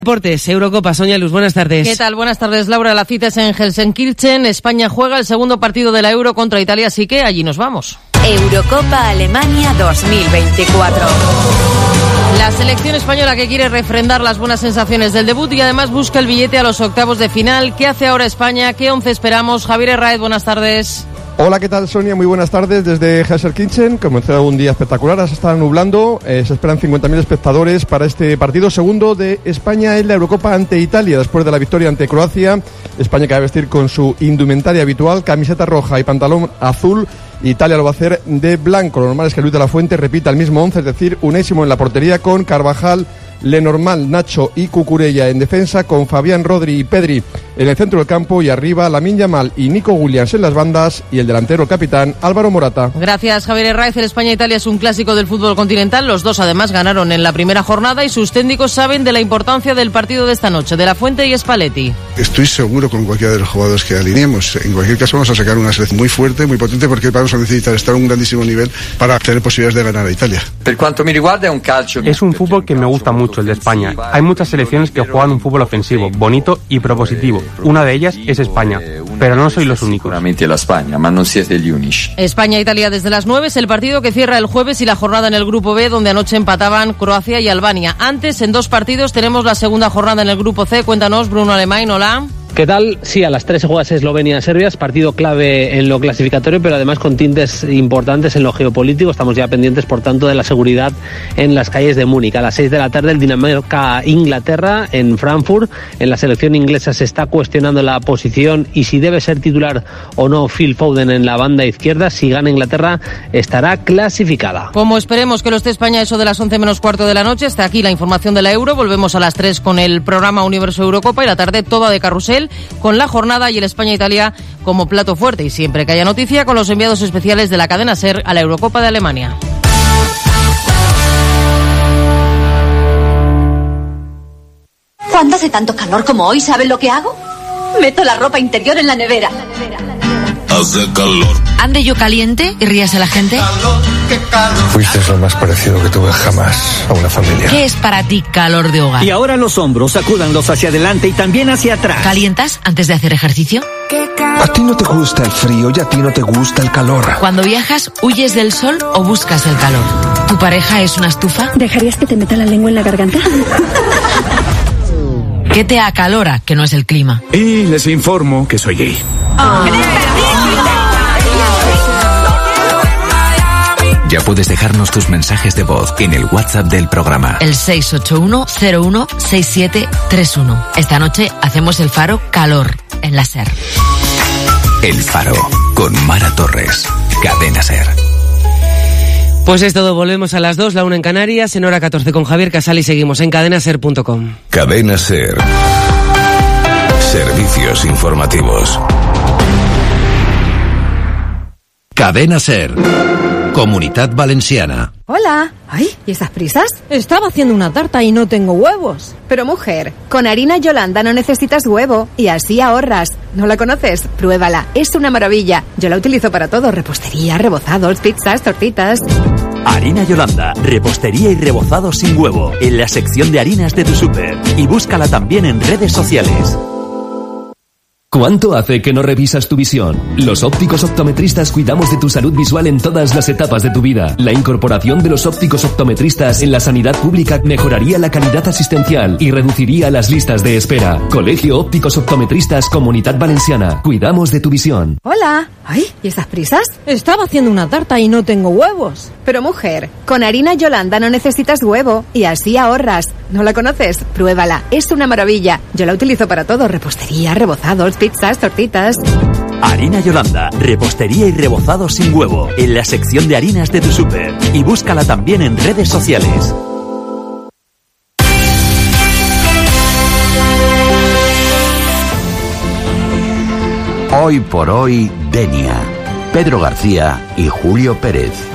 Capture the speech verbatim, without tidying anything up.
Deportes, Eurocopa, Sonia Luz, buenas tardes. ¿Qué tal? Buenas tardes, Laura. La cita es en Helsenkirchen. España juega el segundo partido de la Euro contra Italia, así que allí nos vamos. Eurocopa Alemania dos mil veinticuatro. La selección española que quiere refrendar las buenas sensaciones del debut y además busca el billete a los octavos de final. ¿Qué hace ahora España? ¿Qué once esperamos? Javier Herráez, buenas tardes. Hola, ¿qué tal, Sonia? Muy buenas tardes desde Helsenkirchen. Comenzó un día espectacular, se está nublando. Eh, se esperan cincuenta mil espectadores para este partido segundo de España en la Eurocopa ante Italia. Después de la victoria ante Croacia, España que va a vestir con su indumentaria habitual, camiseta roja y pantalón azul. Italia lo va a hacer de blanco. Lo normal es que Luis de la Fuente repita el mismo once, es decir, unésimo en la portería con Carvajal, Lenormand, Nacho y Cucurella en defensa, con Fabián, Rodri y Pedri en el centro del campo y arriba Lamine Yamal y Nico Williams en las bandas y el delantero capitán Álvaro Morata. Gracias, Javier Herráez. El España-Italia es un clásico del fútbol continental. Los dos además ganaron en la primera jornada y sus técnicos saben de la importancia del partido de esta noche, de la Fuente y Spalletti. Estoy seguro con cualquiera de los jugadores que alineemos. En cualquier caso vamos a sacar una selección muy fuerte, muy potente, porque vamos a necesitar estar a un grandísimo nivel para tener posibilidades de ganar a Italia. Es un fútbol que me gusta mucho, el de España. Hay muchas selecciones que juegan un fútbol ofensivo, bonito y propositivo. Una de ellas es España, pero no sois los únicos. España-Italia desde las nueve es el partido que cierra el jueves y la jornada en el Grupo B, donde anoche empataban Croacia y Albania. Antes, en dos partidos, tenemos la segunda jornada en el Grupo C. Cuéntanos, Bruno Alemán, hola. ¿Qué tal? Sí, a las tres se juega Eslovenia-Serbia, es partido clave en lo clasificatorio, pero además con tintes importantes en lo geopolítico. Estamos ya pendientes, por tanto, de la seguridad en las calles de Múnich. A las seis de la tarde, el Dinamarca-Inglaterra en Frankfurt. En la selección inglesa se está cuestionando la posición y si debe ser titular o no Phil Foden en la banda izquierda. Si gana Inglaterra, estará clasificada. Como esperemos que lo esté España, eso de las once menos cuarto de la noche. Hasta aquí la información de la Euro. Volvemos a las tres con el programa Universo Eurocopa y la tarde toda de carrusel, con la jornada y el España-Italia como plato fuerte. Y siempre que haya noticia, con los enviados especiales de la cadena SER a la Eurocopa de Alemania. Cuando hace tanto calor como hoy, ¿saben lo que hago? Meto la ropa interior en la nevera. Hace calor. ¿Ande yo caliente y ríase la gente? Calor, qué calor. Fuiste lo más parecido que tuve jamás a una familia. ¿Qué es para ti calor de hogar? Y ahora los hombros, sacúdanlos hacia adelante y también hacia atrás. ¿Calientas antes de hacer ejercicio? A ti no te gusta el frío y a ti no te gusta el calor. Cuando viajas, ¿huyes del sol o buscas el calor? ¿Tu pareja es una estufa? ¿Dejarías que te meta la lengua en la garganta? ¿Qué te acalora, que no es el clima? Y les informo que soy gay. Oh. Ya puedes dejarnos tus mensajes de voz en el WhatsApp del programa. El seis ocho uno cero uno seis siete tres uno. Esta noche hacemos el Faro Calor en la SER. El Faro con Mara Torres. Cadena SER. Pues es todo, volvemos a las dos, la una en Canarias, en hora catorce con Javier Casal y seguimos en cadena ser punto com. Cadena SER. Servicios informativos. Cadena SER. Comunitat Valenciana. Hola. Ay, ¿y esas prisas? Estaba haciendo una tarta y no tengo huevos. Pero mujer, con harina Yolanda no necesitas huevo y así ahorras. ¿No la conoces? Pruébala, es una maravilla. Yo la utilizo para todo, repostería, rebozados, pizzas, tortitas. Harina Yolanda, repostería y rebozado sin huevo, en la sección de harinas de tu súper. Y búscala también en redes sociales. ¿Cuánto hace que no revisas tu visión? Los ópticos optometristas cuidamos de tu salud visual en todas las etapas de tu vida. La incorporación de los ópticos optometristas en la sanidad pública mejoraría la calidad asistencial y reduciría las listas de espera. Colegio Ópticos Optometristas Comunitat Valenciana. Cuidamos de tu visión. Hola. Ay, ¿y esas prisas? Estaba haciendo una tarta y no tengo huevos. Pero mujer, con harina Yolanda no necesitas huevo y así ahorras. ¿No la conoces? Pruébala, es una maravilla. Yo la utilizo para todo, repostería, rebozados, pizzas, tortitas. Harina Yolanda, repostería y rebozado sin huevo, en la sección de harinas de tu súper. Y búscala también en redes sociales. Hoy por hoy, Denia. Pedro García y Julio Pérez.